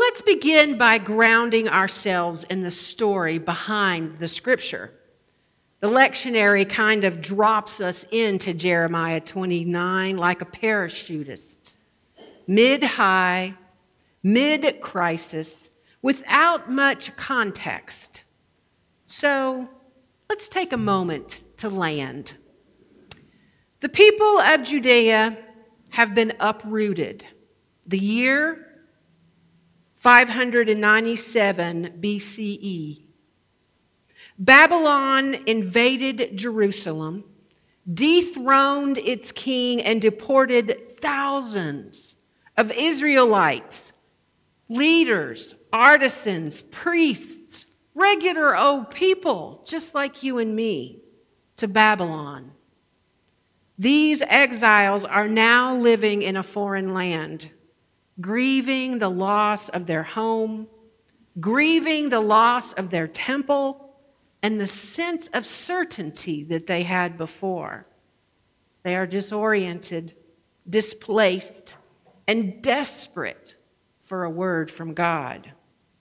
let's begin by grounding ourselves in the story behind the scripture. The lectionary kind of drops us into Jeremiah 29 like a parachutist, mid-high, mid-crisis, without much context. So let's take a moment to land. The people of Judea have been uprooted. The year 597 BCE. Babylon invaded Jerusalem, dethroned its king, and deported thousands of Israelites, leaders, artisans, priests, regular old people, just like you and me, to Babylon. These exiles are now living in a foreign land, grieving the loss of their home, grieving the loss of their temple, and the sense of certainty that they had before. They are disoriented, displaced, and desperate for a word from God.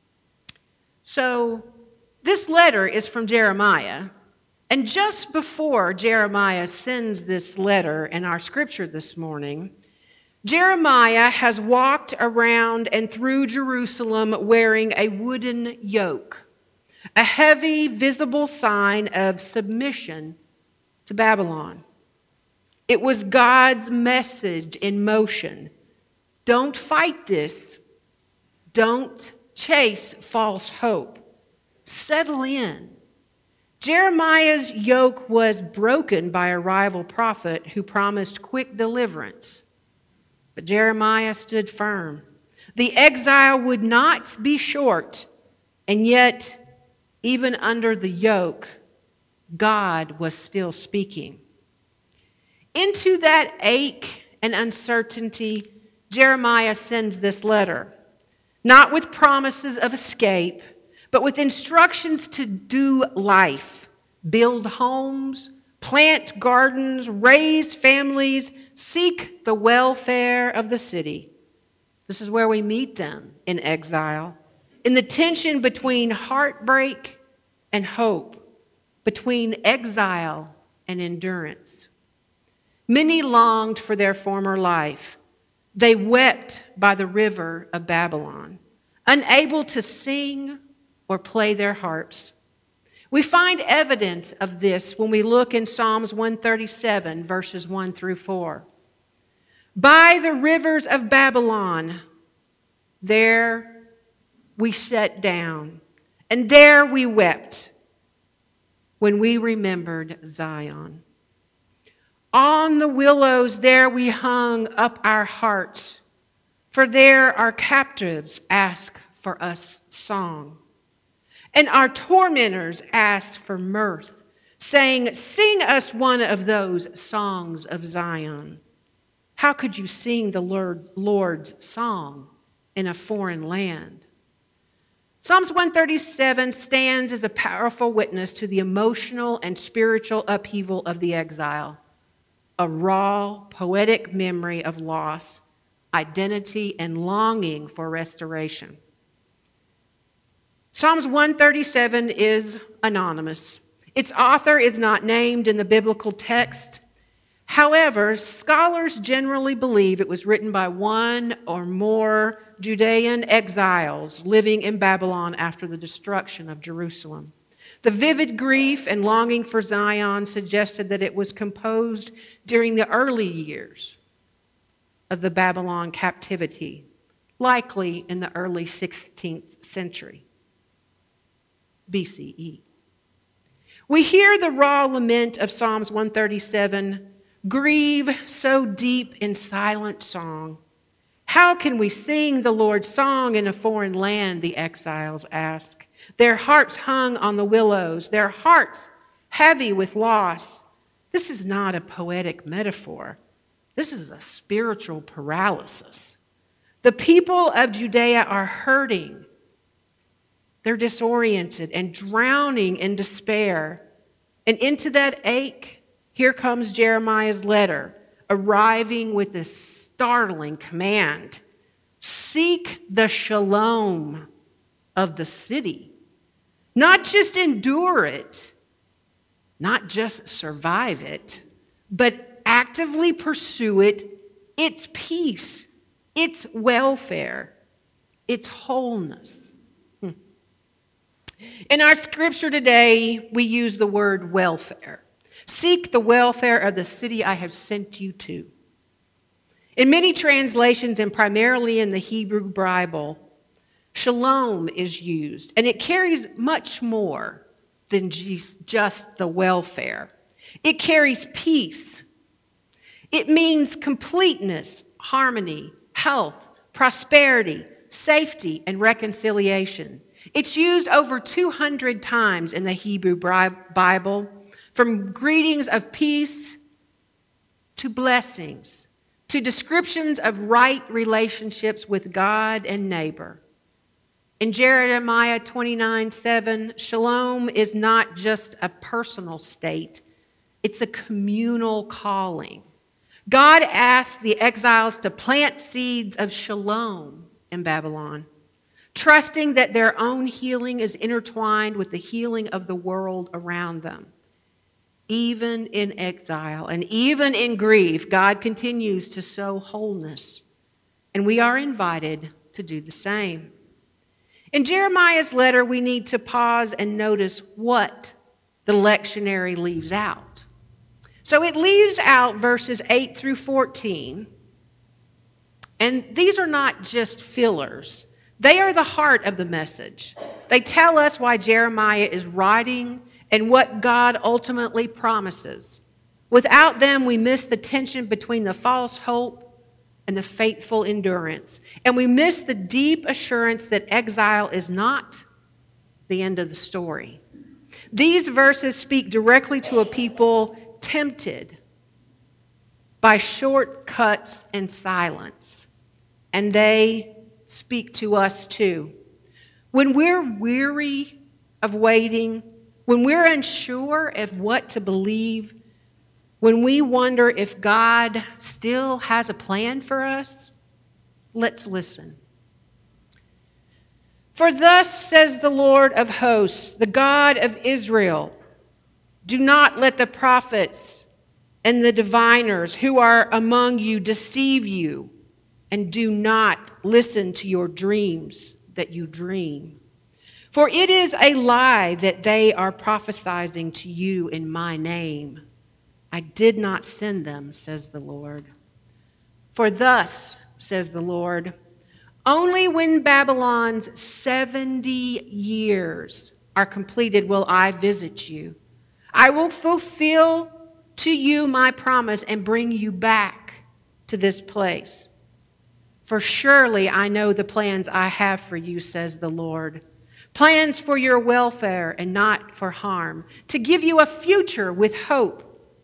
So, this letter is from Jeremiah, and just before Jeremiah sends this letter in our scripture this morning, Jeremiah has walked around and through Jerusalem wearing a wooden yoke, a heavy, visible sign of submission to Babylon. It was God's message in motion. Don't fight this. Don't chase false hope. Settle in. Jeremiah's yoke was broken by a rival prophet who promised quick deliverance. But Jeremiah stood firm. The exile would not be short, and yet, even under the yoke, God was still speaking. Into that ache and uncertainty, Jeremiah sends this letter, not with promises of escape, but with instructions to do life, build homes, plant gardens, raise families, seek the welfare of the city. This is where we meet them in exile, in the tension between heartbreak and hope, between exile and endurance. Many longed for their former life. They wept by the river of Babylon, unable to sing or play their harps. We find evidence of this when we look in Psalms 137, verses 1 through 4. By the rivers of Babylon, there we sat down, and there we wept when we remembered Zion. On the willows there we hung up our hearts, for there our captives ask for us song. And our tormentors ask for mirth, saying, sing us one of those songs of Zion. How could you sing the Lord's song in a foreign land? Psalms 137 stands as a powerful witness to the emotional and spiritual upheaval of the exile, a raw, poetic memory of loss, identity, and longing for restoration. Psalms 137 is anonymous. Its author is not named in the biblical text. However, scholars generally believe it was written by one or more Judean exiles living in Babylon after the destruction of Jerusalem. The vivid grief and longing for Zion suggested that it was composed during the early years of the Babylon captivity, likely in the early 16th century BCE. We hear the raw lament of Psalms 137, grieve so deep in silent song. How can we sing the Lord's song in a foreign land, the exiles ask. Their hearts hung on the willows, their hearts heavy with loss. This is not a poetic metaphor. This is a spiritual paralysis. The people of Judea are hurting. They're disoriented and drowning in despair. And into that ache, here comes Jeremiah's letter, arriving with this startling command. Seek the shalom of the city. Not just endure it, not just survive it, but actively pursue it, its peace, its welfare, its wholeness. In our scripture today, we use the word welfare. Seek the welfare of the city I have sent you to. In many translations, and primarily in the Hebrew Bible, shalom is used, and it carries much more than just the welfare. It carries peace. It means completeness, harmony, health, prosperity, safety, and reconciliation. It's used over 200 times in the Hebrew Bible, from greetings of peace to blessings, to descriptions of right relationships with God and neighbor. In Jeremiah 29:7, shalom is not just a personal state, it's a communal calling. God asked the exiles to plant seeds of shalom in Babylon, trusting that their own healing is intertwined with the healing of the world around them. Even in exile and even in grief, God continues to sow wholeness, and we are invited to do the same. In Jeremiah's letter, we need to pause and notice what the lectionary leaves out. So it leaves out verses 8 through 14, and these are not just fillers. They are the heart of the message. They tell us why Jeremiah is writing and what God ultimately promises. Without them, we miss the tension between the false hope and the faithful endurance. And we miss the deep assurance that exile is not the end of the story. These verses speak directly to a people tempted by shortcuts and silence. And they speak to us too. When we're weary of waiting, when we're unsure of what to believe, when we wonder if God still has a plan for us, let's listen. For thus says the Lord of hosts, the God of Israel, do not let the prophets and the diviners who are among you deceive you, and do not listen to your dreams that you dream. For it is a lie that they are prophesying to you in my name. I did not send them, says the Lord. For thus, says the Lord, only when Babylon's 70 years are completed will I visit you. I will fulfill to you my promise and bring you back to this place. For surely I know the plans I have for you, says the Lord. Plans for your welfare and not for harm, to give you a future with hope.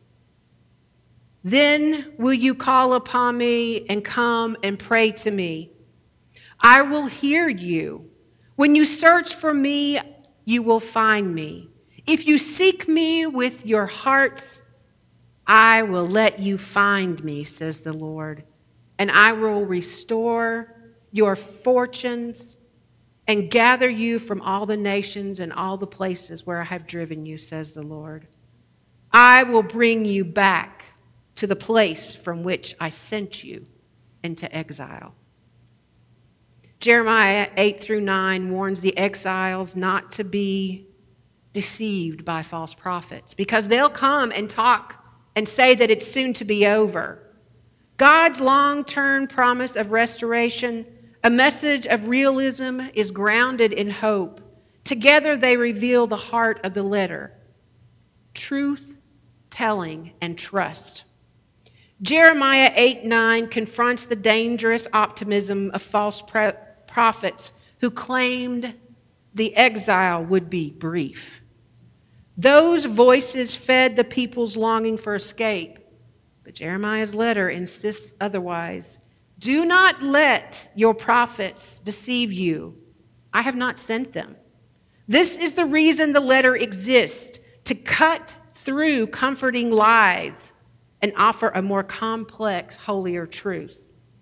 Then will you call upon me and come and pray to me. I will hear you. When you search for me, you will find me. If you seek me with your hearts, I will let you find me, says the Lord. And I will restore your fortunes and gather you from all the nations and all the places where I have driven you, says the Lord. I will bring you back to the place from which I sent you into exile. Jeremiah 8 through 9 warns the exiles not to be deceived by false prophets, because they'll come and talk and say that it's soon to be over. God's long-term promise of restoration, a message of realism, is grounded in hope. Together they reveal the heart of the letter: truth, telling, and trust. Jeremiah 8:9 confronts the dangerous optimism of false prophets who claimed the exile would be brief. Those voices fed the people's longing for escape, but Jeremiah's letter insists otherwise. Do not let your prophets deceive you. I have not sent them. This is the reason the letter exists, to cut through comforting lies and offer a more complex, holier truth.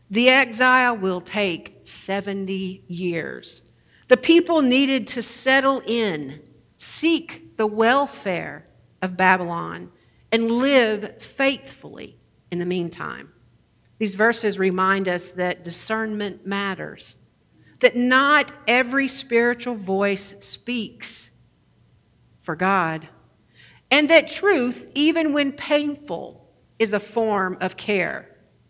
The exile will take 70 years. The people needed to settle in, seek the welfare of Babylon, and live faithfully in the meantime. These verses remind us that discernment matters, that not every spiritual voice speaks for God, and that truth, even when painful, is a form of care.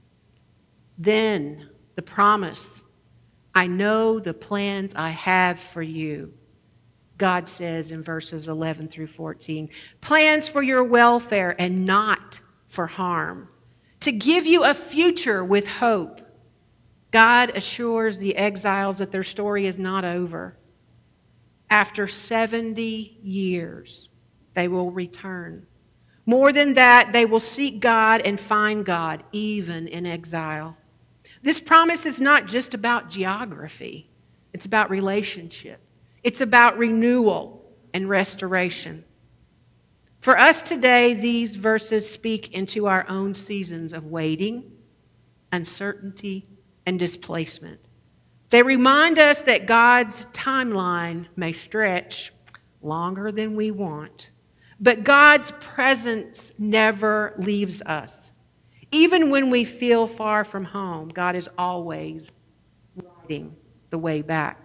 Then the promise, I know the plans I have for you. God says in verses 11 through 14, plans for your welfare and not for harm, to give you a future with hope. God assures the exiles that their story is not over. After 70 years, they will return. More than that, they will seek God and find God, even in exile. This promise is not just about geography. It's about relationship. It's about renewal and restoration. For us today, these verses speak into our own seasons of waiting, uncertainty, and displacement. They remind us that God's timeline may stretch longer than we want, but God's presence never leaves us. Even when we feel far from home, God is always writing the way back.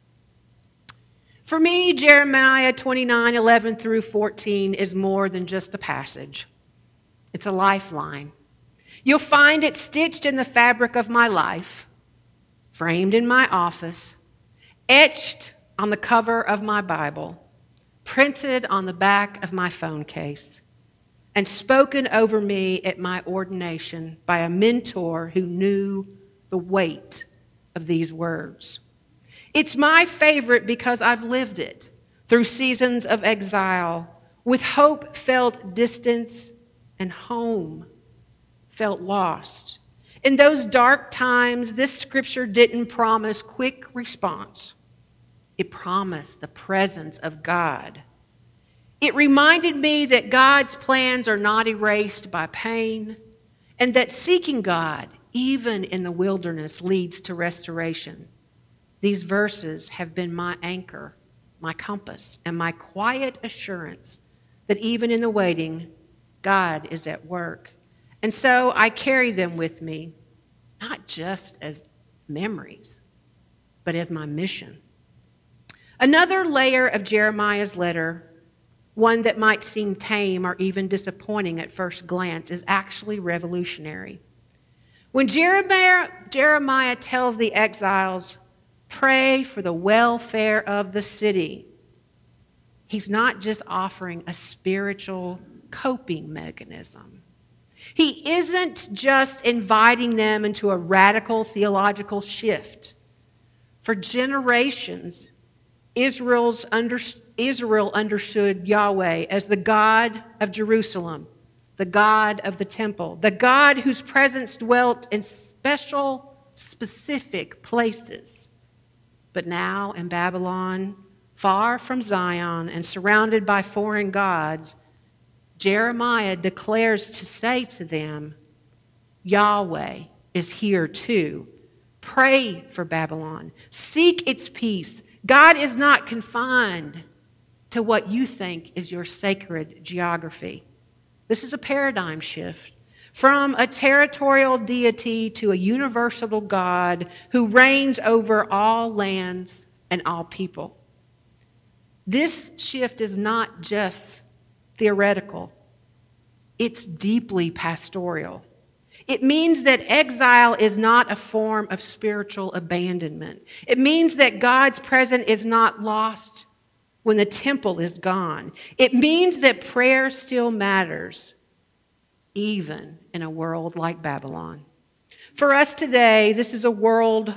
For me, Jeremiah 29:11 through 14 is more than just a passage. It's a lifeline. You'll find it stitched in the fabric of my life, framed in my office, etched on the cover of my Bible, printed on the back of my phone case, and spoken over me at my ordination by a mentor who knew the weight of these words. It's my favorite because I've lived it through seasons of exile, with hope felt distance and home felt lost. In those dark times, this scripture didn't promise quick response. It promised the presence of God. It reminded me that God's plans are not erased by pain, and that seeking God, even in the wilderness, leads to restoration. These verses have been my anchor, my compass, and my quiet assurance that even in the waiting, God is at work. And so I carry them with me, not just as memories, but as my mission. Another layer of Jeremiah's letter, one that might seem tame or even disappointing at first glance, is actually revolutionary. When Jeremiah tells the exiles, pray for the welfare of the city, he's not just offering a spiritual coping mechanism. He isn't just inviting them into a radical theological shift. For generations, Israel understood Yahweh as the God of Jerusalem, the God of the temple, the God whose presence dwelt in specific places. But now in Babylon, far from Zion and surrounded by foreign gods, Jeremiah declares to say to them, Yahweh is here too. Pray for Babylon. Seek its peace. God is not confined to what you think is your sacred geography. This is a paradigm shift from a territorial deity to a universal God who reigns over all lands and all people. This shift is not just theoretical. It's deeply pastoral. It means that exile is not a form of spiritual abandonment. It means that God's presence is not lost when the temple is gone. It means that prayer still matters, even in a world like Babylon. For us today, this is a word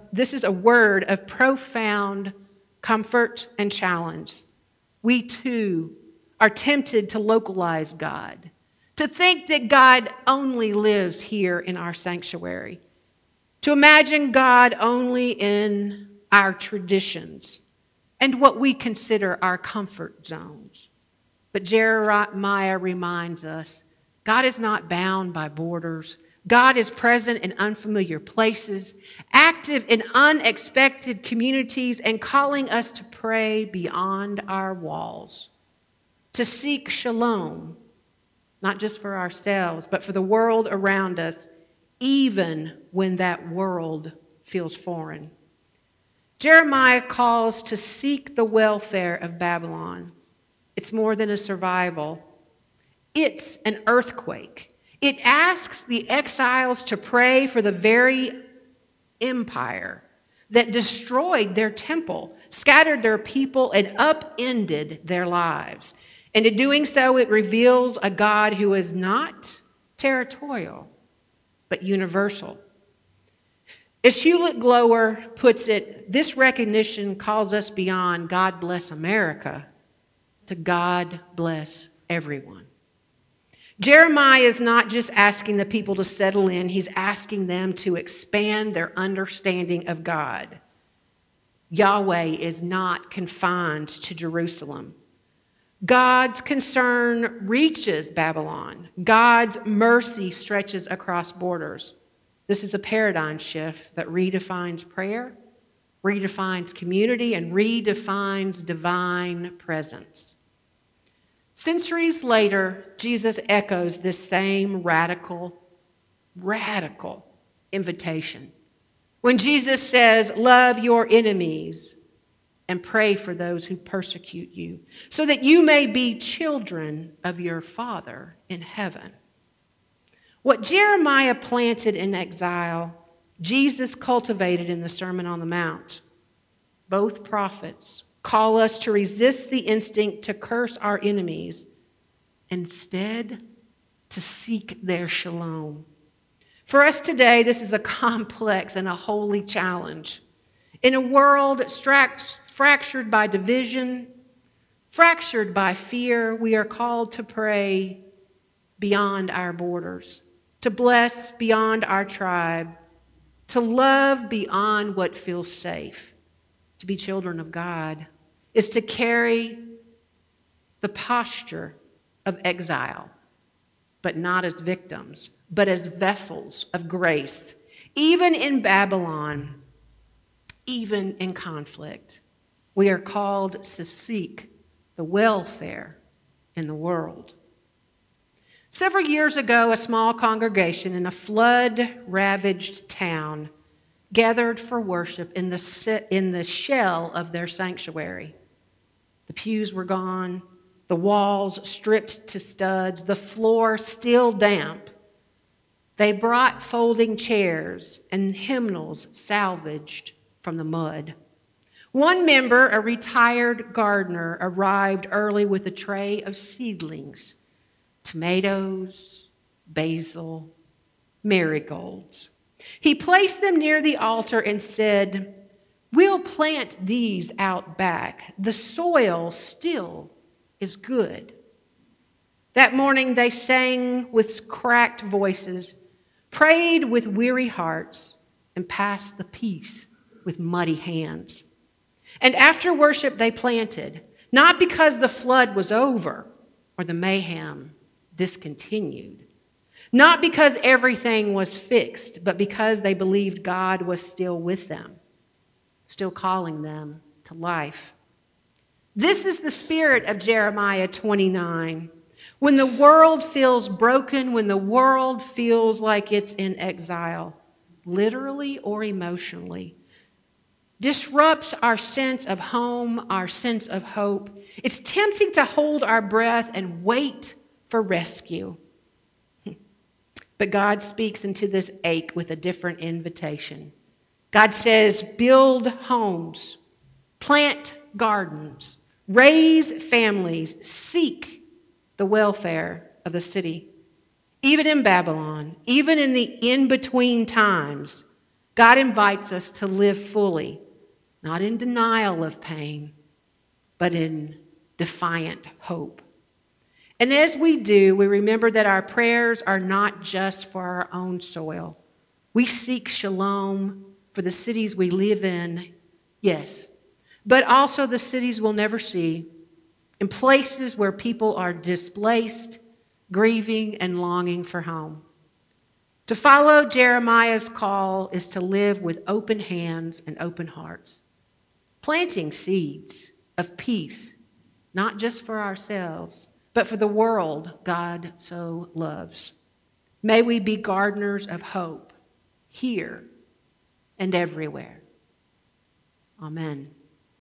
of profound comfort and challenge. We too are tempted to localize God, to think that God only lives here in our sanctuary, to imagine God only in our traditions and what we consider our comfort zones. But Jeremiah reminds us, God is not bound by borders, God is present in unfamiliar places, active in unexpected communities, and calling us to pray beyond our walls, to seek shalom, not just for ourselves, but for the world around us, even when that world feels foreign. Jeremiah calls to seek the welfare of Babylon. It's more than a survival. It's an earthquake. It asks the exiles to pray for the very empire that destroyed their temple, scattered their people, and upended their lives. And in doing so, it reveals a God who is not territorial, but universal. As Hewlett Glower puts it, this recognition calls us beyond God bless America to God bless everyone. Jeremiah is not just asking the people to settle in, he's asking them to expand their understanding of God. Yahweh is not confined to Jerusalem. God's concern reaches Babylon. God's mercy stretches across borders. This is a paradigm shift that redefines prayer, redefines community, and redefines divine presence. Centuries later, Jesus echoes this same radical invitation. When Jesus says, "Love your enemies and pray for those who persecute you, so that you may be children of your Father in heaven." What Jeremiah planted in exile, Jesus cultivated in the Sermon on the Mount. Both prophets call us to resist the instinct to curse our enemies, instead to seek their shalom. For us today, this is a complex and a holy challenge. In a world fractured by division, fractured by fear, we are called to pray beyond our borders, to bless beyond our tribe, to love beyond what feels safe. To be children of God is to carry the posture of exile, but not as victims, but as vessels of grace, even in Babylon, even in conflict. We are called to seek the welfare in the world. Several years ago, a small congregation in a flood-ravaged town gathered for worship in the shell of their sanctuary. The pews were gone, the walls stripped to studs, the floor still damp. They brought folding chairs and hymnals salvaged from the mud. One member, a retired gardener, arrived early with a tray of seedlings, tomatoes, basil, marigolds. He placed them near the altar and said, "We'll plant these out back. The soil still is good." That morning they sang with cracked voices, prayed with weary hearts, and passed the peace with muddy hands. And after worship they planted, not because the flood was over or the mayhem discontinued, not because everything was fixed, but because they believed God was still with them, still calling them to life. This is the spirit of Jeremiah 29. When the world feels broken, when the world feels like it's in exile, literally or emotionally, disrupts our sense of home, our sense of hope. It's tempting to hold our breath and wait for rescue. But God speaks into this ache with a different invitation. God says, build homes, plant gardens, raise families, seek the welfare of the city. Even in Babylon, even in the in-between times, God invites us to live fully, not in denial of pain, but in defiant hope. And as we do, we remember that our prayers are not just for our own soil. We seek shalom for the cities we live in, yes, but also the cities we'll never see, in places where people are displaced, grieving, and longing for home. To follow Jeremiah's call is to live with open hands and open hearts, planting seeds of peace, not just for ourselves, but for the world God so loves. May we be gardeners of hope here and everywhere. Amen.